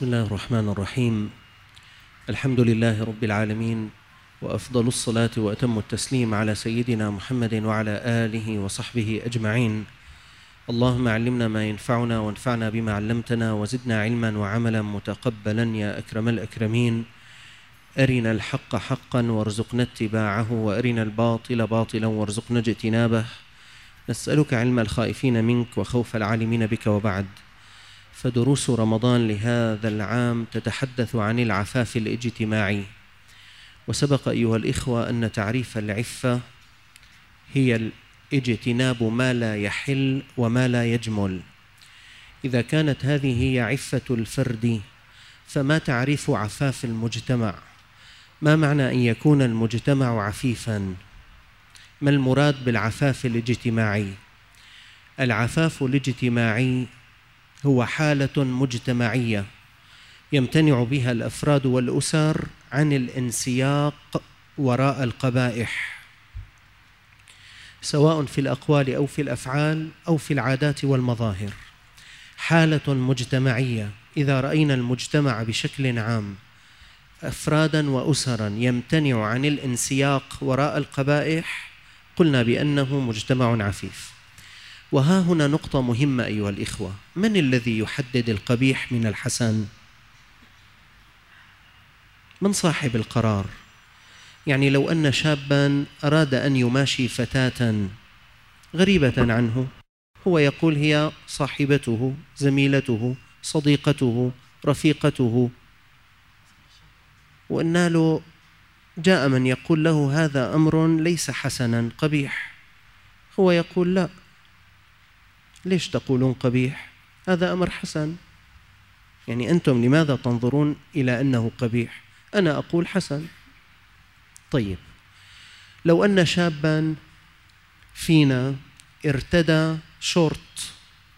بسم الله الرحمن الرحيم. الحمد لله رب العالمين، وأفضل الصلاة وأتم التسليم على سيدنا محمد وعلى آله وصحبه أجمعين. اللهم علمنا ما ينفعنا وانفعنا بما علمتنا وزدنا علما وعملا متقبلا يا أكرم الأكرمين. أرنا الحق حقا وارزقنا اتباعه، وأرنا الباطل باطلا وارزقنا اجتنابه. نسألك علم الخائفين منك وخوف العالمين بك. وبعد، فدروس رمضان لهذا العام تتحدث عن العفاف الاجتماعي. وسبق أيها الإخوة أن تعريف العفة هي اجتناب ما لا يحل وما لا يجمل. إذا كانت هذه هي عفة الفرد، فما تعريف عفاف المجتمع؟ ما معنى أن يكون المجتمع عفيفاً؟ ما المراد بالعفاف الاجتماعي؟ العفاف الاجتماعي هو حالة مجتمعية يمتنع بها الأفراد والأسر عن الانسياق وراء القبائح، سواء في الأقوال أو في الأفعال أو في العادات والمظاهر. حالة مجتمعية. إذا رأينا المجتمع بشكل عام أفراداً وأسراً يمتنع عن الانسياق وراء القبائح، قلنا بأنه مجتمع عفيف. وها هنا نقطة مهمة أيها الإخوة: من الذي يحدد القبيح من الحسن؟ من صاحب القرار؟ يعني لو أن شاباً أراد أن يماشي فتاة غريبة عنه، هو يقول هي صاحبته، زميلته، صديقته، رفيقته، وأن له جاء من يقول له هذا أمر ليس حسناً، قبيح، هو يقول لا، ليش تقولون قبيح؟ هذا أمر حسن. يعني أنتم لماذا تنظرون إلى أنه قبيح؟ أنا أقول حسن. طيب، لو أن شاباً فينا ارتدى شورت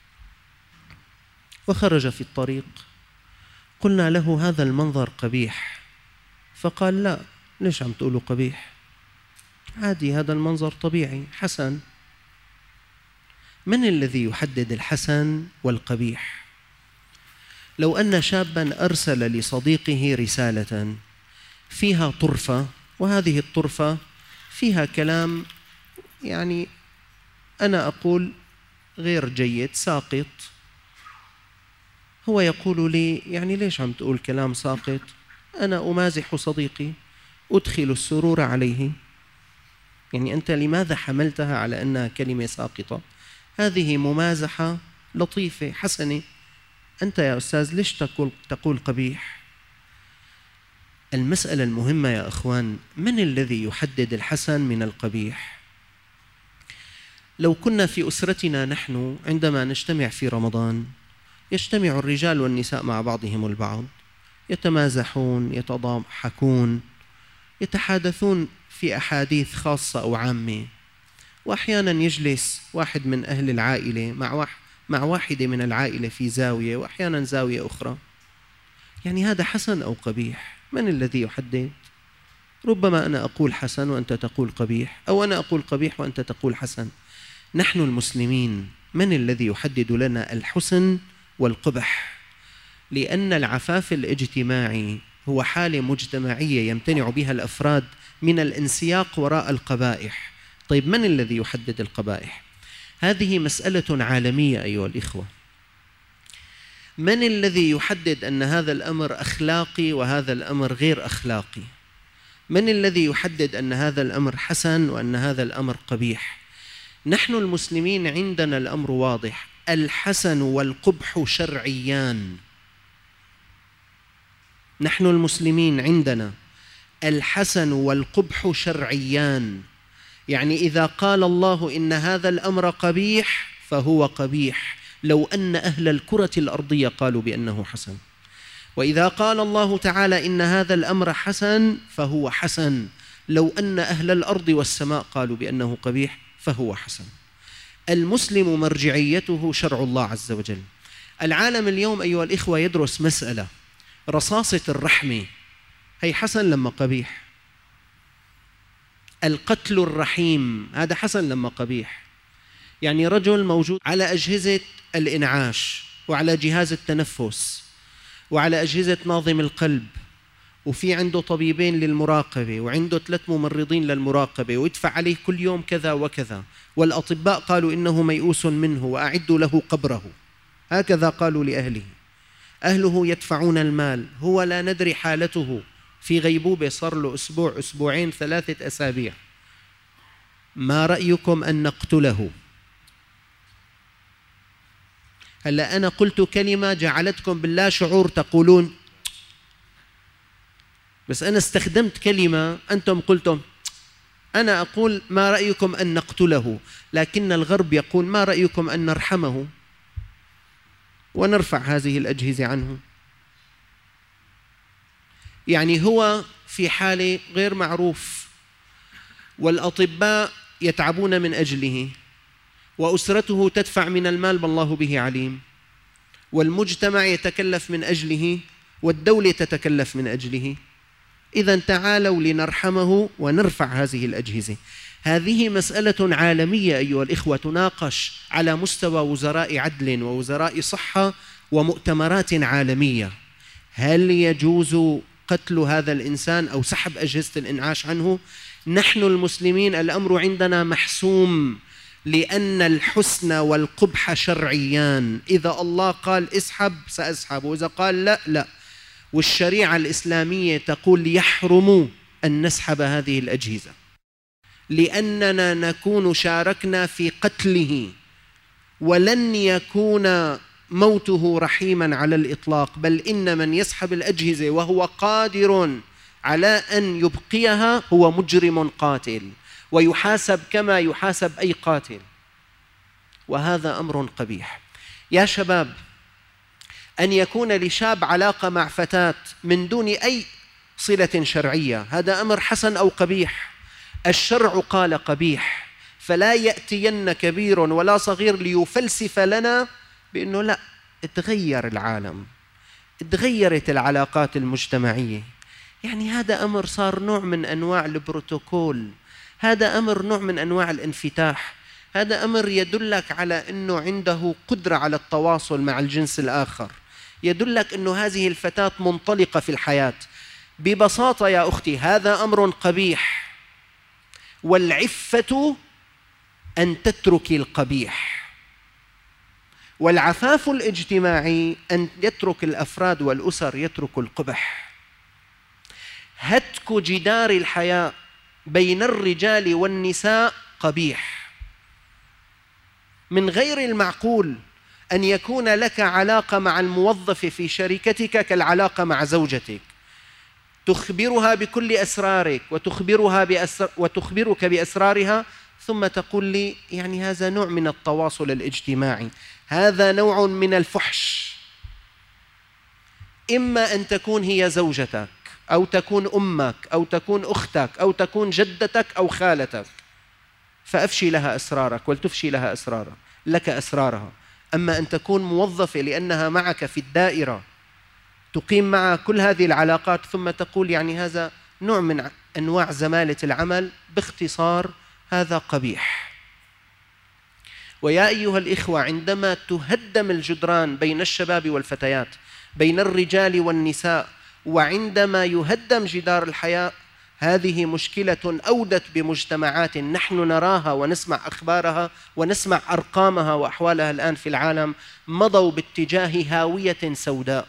وخرج في الطريق، قلنا له هذا المنظر قبيح، فقال لا، ليش عم تقولوا قبيح؟ عادي، هذا المنظر طبيعي، حسن. من الذي يحدد الحسن والقبيح؟ لو أن شاباً أرسل لصديقه رسالة فيها طرفة، وهذه الطرفة فيها كلام يعني أنا أقول غير جيد، ساقط، هو يقول لي يعني ليش عم تقول كلام ساقط؟ أنا أمازح صديقي، أدخل السرور عليه. يعني أنت لماذا حملتها على أنها كلمة ساقطة؟ هذه ممازحة لطيفة حسنة. أنت يا أستاذ ليش تقول قبيح؟ المسألة المهمة يا أخوان: من الذي يحدد الحسن من القبيح؟ لو كنا في أسرتنا نحن عندما نجتمع في رمضان، يجتمع الرجال والنساء مع بعضهم البعض، يتمازحون، يتضاحكون، يتحادثون في أحاديث خاصة أو عامة، وأحياناً يجلس واحد من أهل العائلة مع واحدة من العائلة في زاوية، وأحياناً زاوية أخرى. يعني هذا حسن أو قبيح؟ من الذي يحدد؟ ربما أنا أقول حسن وأنت تقول قبيح، أو أنا أقول قبيح وأنت تقول حسن. نحن المسلمين من الذي يحدد لنا الحسن والقبح؟ لأن العفاف الاجتماعي هو حالة مجتمعية يمتنع بها الأفراد من الانسياق وراء القبائح. طيب، من الذي يحدد القبائح؟ هذه مسألة عالمية أيها الإخوة. من الذي يحدد أن هذا الأمر أخلاقي وهذا الأمر غير أخلاقي؟ من الذي يحدد أن هذا الأمر حسن وأن هذا الأمر قبيح؟ نحن المسلمين عندنا الأمر واضح: الحسن والقبح شرعيان. نحن المسلمين عندنا الحسن والقبح شرعيان. يعني إذا قال الله إن هذا الأمر قبيح فهو قبيح، لو أن أهل الكرة الأرضية قالوا بأنه حسن. وإذا قال الله تعالى إن هذا الأمر حسن فهو حسن، لو أن أهل الأرض والسماء قالوا بأنه قبيح فهو حسن. المسلم مرجعيته شرع الله عز وجل. العالم اليوم أيها الإخوة يدرس مسألة: رصاصة الرحمة، هي حسن لما قبيح؟ القتل الرحيم هذا حسن لما قبيح؟ يعني رجل موجود على أجهزة الإنعاش وعلى جهاز التنفس وعلى أجهزة ناظم القلب، وفي عنده طبيبين للمراقبة، وعنده 3 ممرضين للمراقبة، ويدفع عليه كل يوم كذا وكذا، والأطباء قالوا إنه ميؤوس منه وأعدوا له قبره، هكذا قالوا لأهله. أهله يدفعون المال، هو لا ندري حالته، في غيبوبة صار له أسبوع، أسبوعين، 3 أسابيع. ما رأيكم أن نقتله؟ هلأ أنا قلت كلمة جعلتكم باللا شعور تقولون، بس أنا استخدمت كلمة أنتم قلتم. أنا أقول ما رأيكم أن نقتله، لكن الغرب يقول ما رأيكم أن نرحمه ونرفع هذه الأجهزة عنه. يعني هو في حالة غير معروف، والأطباء يتعبون من أجله، وأسرته تدفع من المال ما الله به عليم، والمجتمع يتكلف من أجله، والدولة تتكلف من أجله. إذن تعالوا لنرحمه ونرفع هذه الأجهزة. هذه مسألة عالمية أيها الإخوة، تناقش على مستوى وزراء عدل ووزراء صحة ومؤتمرات عالمية. هل يجوز قتل هذا الإنسان أو سحب أجهزة الإنعاش عنه؟ نحن المسلمين الأمر عندنا محسوم، لأن الحسن والقبح شرعيان. إذا الله قال اسحب سأسحب، وإذا قال لا لا. والشريعة الإسلامية تقول يحرم أن نسحب هذه الأجهزة، لأننا نكون شاركنا في قتله، ولن يكون موته رحيما على الإطلاق، بل إن من يسحب الأجهزة وهو قادر على أن يبقيها هو مجرم قاتل، ويحاسب كما يحاسب أي قاتل، وهذا أمر قبيح. يا شباب، أن يكون لشاب علاقة مع فتاة من دون أي صلة شرعية، هذا أمر حسن أو قبيح؟ الشرع قال قبيح، فلا يأتين كبير ولا صغير ليفلسف لنا بأنه لا، تغير العالم، تغيرت العلاقات المجتمعية. يعني هذا أمر صار نوع من أنواع البروتوكول، هذا أمر نوع من أنواع الانفتاح، هذا أمر يدلك على أنه عنده قدرة على التواصل مع الجنس الآخر، يدلك أنه هذه الفتاة منطلقة في الحياة. ببساطة يا أختي هذا أمر قبيح، والعفة أن تتركي القبيح، والعفاف الاجتماعي أن يترك الأفراد والأسر يتركوا القبح. هتك جدار الحياة بين الرجال والنساء قبيح. من غير المعقول أن يكون لك علاقة مع الموظف في شركتك كالعلاقة مع زوجتك، تخبرها بكل أسرارك وتخبرك بأسرارها، ثم تقول لي يعني هذا نوع من التواصل الاجتماعي، هذا نوع من الفحش. إما أن تكون هي زوجتك، أو تكون أمك، أو تكون أختك، أو تكون جدتك أو خالتك، فأفشي لها أسرارك ولتفشي لها أسرارك، لك أسرارها. أما أن تكون موظفة لأنها معك في الدائرة، تقيم مع كل هذه العلاقات، ثم تقول يعني هذا نوع من أنواع زمالة العمل، باختصار هذا قبيح. ويا أيها الإخوة، عندما تهدم الجدران بين الشباب والفتيات، بين الرجال والنساء، وعندما يهدم جدار الحياة، هذه مشكلة أودت بمجتمعات نحن نراها ونسمع أخبارها ونسمع أرقامها وأحوالها الآن في العالم، مضوا باتجاه هاوية سوداء.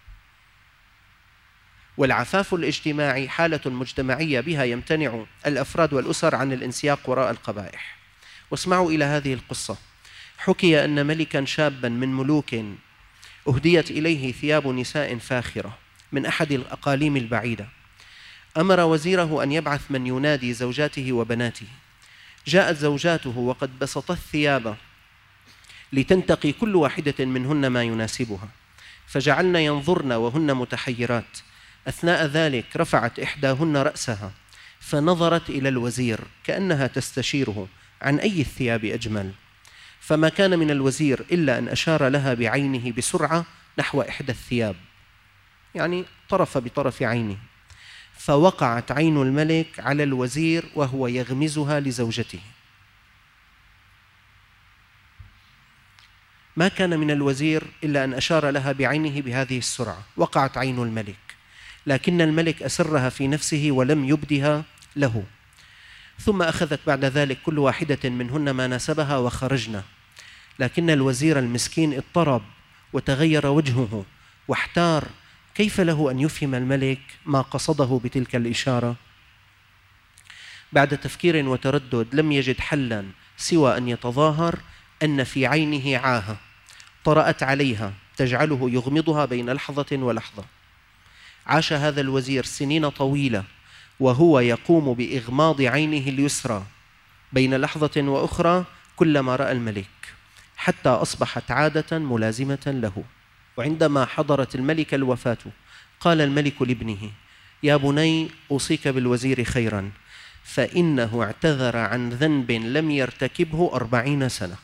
والعفاف الاجتماعي حالة مجتمعية بها يمتنع الأفراد والأسر عن الانسياق وراء القبائح. واسمعوا إلى هذه القصة. حكي أن ملكا شابا من ملوك أهديت إليه ثياب نساء فاخرة من أحد الأقاليم البعيدة، أمر وزيره أن يبعث من ينادي زوجاته وبناته. جاءت زوجاته وقد بسطت الثياب لتنتقي كل واحدة منهن ما يناسبها، فجعلن ينظرن وهن متحيرات. أثناء ذلك رفعت إحداهن رأسها فنظرت إلى الوزير كأنها تستشيره عن أي الثياب أجمل، فما كان من الوزير إلا أن أشار لها بعينه بسرعة نحو إحدى الثياب، يعني طرف بطرف عينه، فوقعت عين الملك على الوزير وهو يغمزها لزوجته. ما كان من الوزير إلا أن أشار لها بعينه بهذه السرعة، وقعت عين الملك، لكن الملك أسرها في نفسه ولم يبدها له. ثم أخذت بعد ذلك كل واحدة منهن ما ناسبها وخرجنا، لكن الوزير المسكين اضطرب وتغير وجهه واحتار، كيف له أن يفهم الملك ما قصده بتلك الإشارة؟ بعد تفكير وتردد لم يجد حلا سوى أن يتظاهر أن في عينه عاهة طرأت عليها تجعله يغمضها بين لحظة ولحظة. عاش هذا الوزير سنين طويلة وهو يقوم بإغماض عينه اليسرى بين لحظة وأخرى كلما رأى الملك، حتى أصبحت عادة ملازمة له. وعندما حضرت الملك الوفاة قال الملك لابنه: يا بني، أوصيك بالوزير خيرا، فإنه اعتذر عن ذنب لم يرتكبه 40 سنة.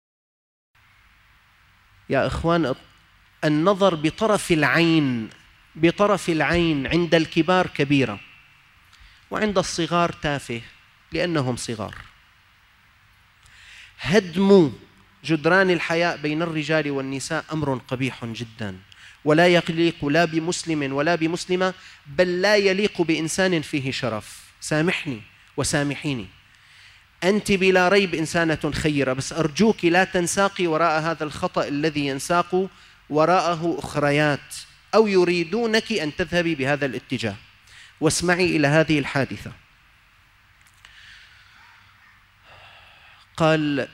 يا إخوان، النظر بطرف العين عند الكبار كبيرة، وعند الصغار تافه لأنهم صغار. هدم جدران الحياء بين الرجال والنساء أمر قبيح جدا، ولا يليق لا بمسلم ولا بمسلمة، بل لا يليق بإنسان فيه شرف. سامحني وسامحيني، أنت بلا ريب إنسانة خيرة، بس أرجوك لا تنساقي وراء هذا الخطأ الذي ينساق وراءه أخريات، أو يريدونك أن تذهبي بهذا الاتجاه. واسمعي إلى هذه الحادثة. قال: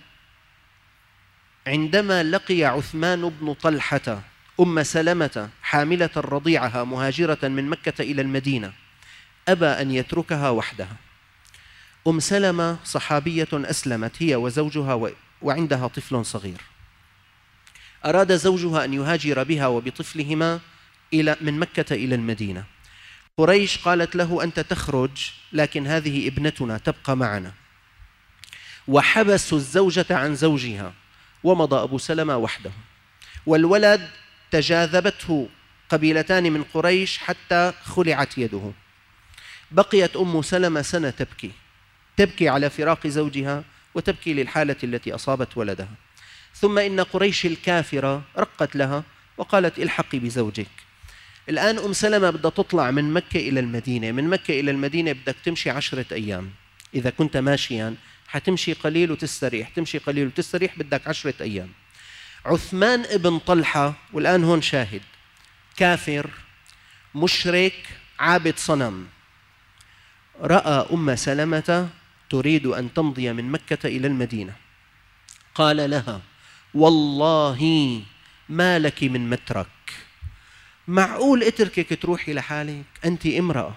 عندما لقي عثمان بن طلحة أم سلمة حاملة رضيعها مهاجرة من مكة إلى المدينة، أبى أن يتركها وحدها. أم سلمة صحابية أسلمت هي وزوجها وعندها طفل صغير. أراد زوجها أن يهاجر بها وبطفلهما من مكة إلى المدينة. قريش قالت له: أنت تخرج، لكن هذه ابنتنا تبقى معنا. وحبسوا الزوجة عن زوجها، ومضى أبو سلمة وحده، والولد تجاذبته قبيلتان من قريش حتى خلعت يده. بقيت أم سلمة سنة تبكي على فراق زوجها، وتبكي للحالة التي أصابت ولدها. ثم إن قريش الكافرة رقت لها وقالت: الحقي بزوجك. الآن أم سلمة بدها تطلع من مكة إلى المدينة، من مكة إلى المدينة بدك تمشي 10 أيام. إذا كنت ماشيا حتمشي قليل وتستريح، تمشي قليل وتستريح، بدك 10 أيام. عثمان ابن طلحة، والآن هون شاهد، كافر مشرك عابد صنم، رأى أم سلمة تريد أن تمضي من مكة إلى المدينة، قال لها: والله ما لك من مترك، معقول اتركك تروحي لحالك؟ أنت امرأة،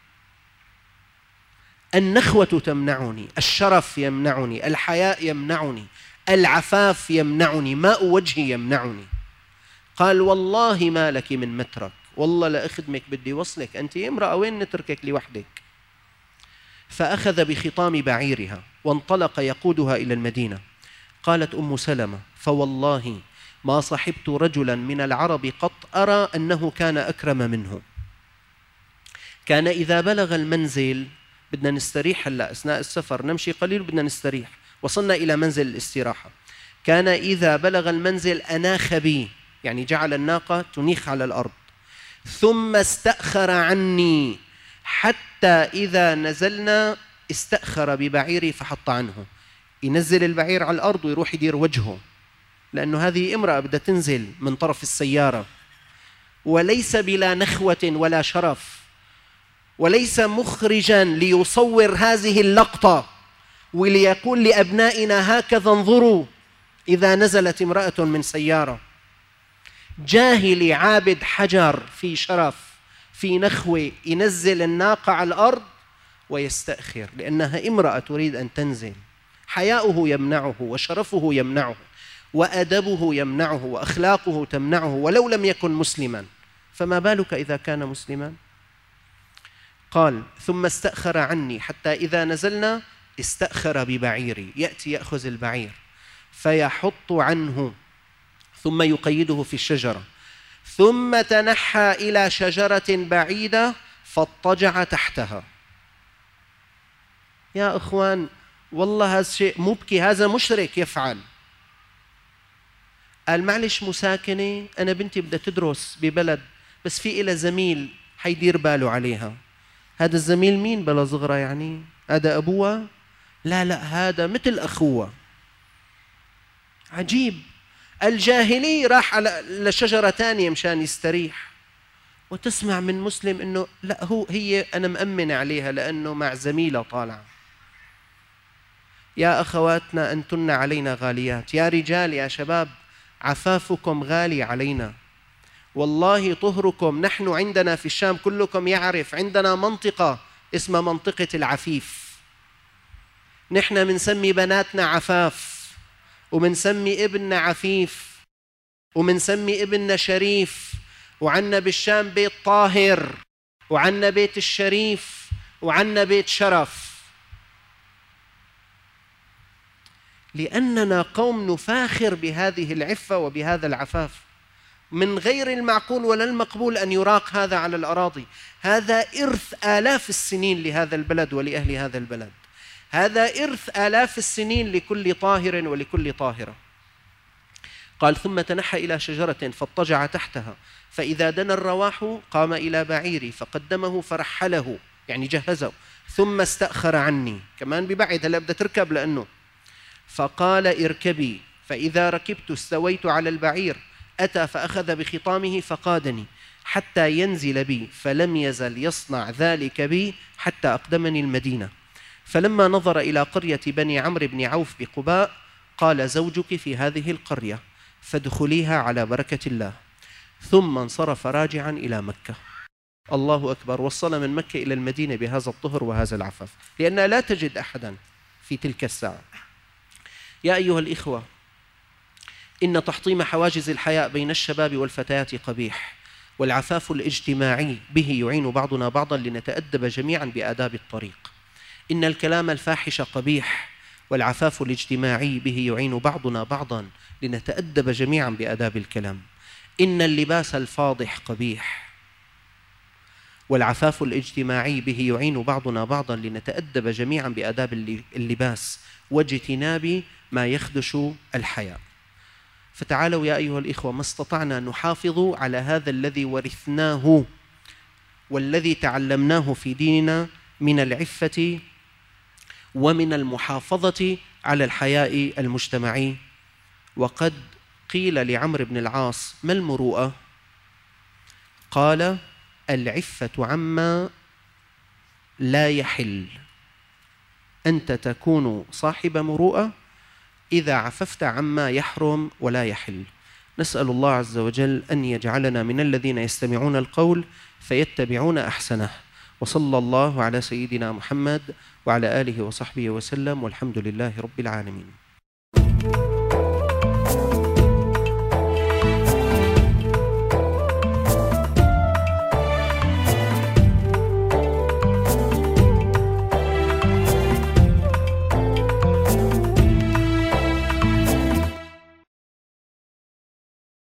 النخوة تمنعني، الشرف يمنعني، الحياء يمنعني، العفاف يمنعني، ماء وجهي يمنعني. قال: والله ما لك من مترك، والله لأخدمك بدي وصلك، أنت امرأة، وين نتركك لوحدك؟ فأخذ بخطام بعيرها وانطلق يقودها إلى المدينة. قالت أم سلمة: فوالله ما صحبت رجلا من العرب قط أرى أنه كان أكرم منه. كان إذا بلغ المنزل، بدنا نستريح هلا أثناء السفر، نمشي قليل بدنا نستريح، وصلنا إلى منزل الاستراحة، كان إذا بلغ المنزل أناخ بي، يعني جعل الناقة تنيخ على الأرض، ثم استأخر عني حتى إذا نزلنا استأخر ببعيري فحط عنه. ينزل البعير على الأرض ويروح يدير وجهه، لأنه هذه امرأة بدها تنزل من طرف السيارة، وليس بلا نخوة ولا شرف، وليس مخرجا ليصور هذه اللقطة وليقول لأبنائنا: هكذا انظروا إذا نزلت امرأة من سيارة. جاهلي عابد حجر في شرف في نخوة، ينزل الناقة على الأرض ويستأخر لأنها امرأة تريد أن تنزل. حياؤه يمنعه، وشرفه يمنعه، وأدبه يمنعه، وأخلاقه تمنعه، ولو لم يكن مسلما، فما بالك إذا كان مسلما؟ قال: ثم استأخر عني حتى إذا نزلنا استأخر ببعيري، يأتي يأخذ البعير فيحط عنه ثم يقيده في الشجرة، ثم تنحى إلى شجرة بعيدة فاضطجع تحتها. يا أخوان، والله هذا شيء مبكي، هذا مشرك يفعل. قال معلش مساكنة، أنا بنتي بدها تدرس ببلد بس في إلها زميل حيدير باله عليها. هذا الزميل مين بلا صغرى يعني؟ هذا أبوها؟ لا لا، هذا مثل أخوها. عجيب، الجاهلي راح على لشجرة تانية مشان يستريح، وتسمع من مسلم إنه لا هي أنا مأمن عليها لأنه مع زميلة طالعة. يا أخواتنا أنتن علينا غاليات، يا رجال يا شباب عفافكم غالي علينا، والله طهركم. نحن عندنا في الشام كلكم يعرف عندنا منطقة اسمها منطقة العفيف، نحن منسمي بناتنا عفاف، ومنسمي ابننا عفيف، ومنسمي ابننا شريف، وعنا بالشام بيت طاهر، وعنا بيت الشريف، وعنا بيت شرف، لأننا قوم نفاخر بهذه العفة وبهذا العفاف. من غير المعقول ولا المقبول أن يراق هذا على الأراضي. هذا إرث آلاف السنين لهذا البلد ولأهل هذا البلد، هذا إرث آلاف السنين لكل طاهر ولكل طاهرة. قال ثم تنحى إلى شجرة فاضطجع تحتها، فإذا دنا الرواح قام إلى بعيري فقدمه فرحله، يعني جهزه، ثم استأخر عني، كمان ببعد هلا بدها تركب لأنه، فقال اركبي، فإذا ركبت استويت على البعير، أتى فأخذ بخطامه فقادني حتى ينزل بي، فلم يزل يصنع ذلك بي حتى أقدمني المدينة. فلما نظر إلى قرية بني عمرو بن عوف بقباء قال زوجك في هذه القرية فادخليها على بركة الله. ثم انصرف راجعا إلى مكة. الله أكبر، وصل من مكة إلى المدينة بهذا الطهر وهذا العفاف، لأنها لا تجد أحدا في تلك الساعة. يا أيها الإخوة، إن تحطيم حواجز الحياء بين الشباب والفتيات قبيح، والعفاف الاجتماعي به يعين بعضنا بعضا لنتأدب جميعا بآداب الطريق. إن الكلام الفاحش قبيح، والعفاف الاجتماعي به يعين بعضنا بعضا لنتأدب جميعا بآداب الكلام. إن اللباس الفاضح قبيح، والعفاف الاجتماعي به يعين بعضنا بعضا لنتأدب جميعا بآداب اللباس واجتناب ما يخدش الحياء. فتعالوا يا أيها الإخوة، ما استطعنا نحافظ على هذا الذي ورثناه والذي تعلمناه في ديننا من العفة ومن المحافظة على الحياء المجتمعي. وقد قيل لعمرو بن العاص ما المروءة؟ قال العفة عما لا يحل. أنت تكون صاحب مروءة إذا عففت عما يحرم ولا يحل. نسأل الله عز وجل أن يجعلنا من الذين يستمعون القول فيتبعون أحسنه. وصلى الله على سيدنا محمد وعلى آله وصحبه وسلم، والحمد لله رب العالمين.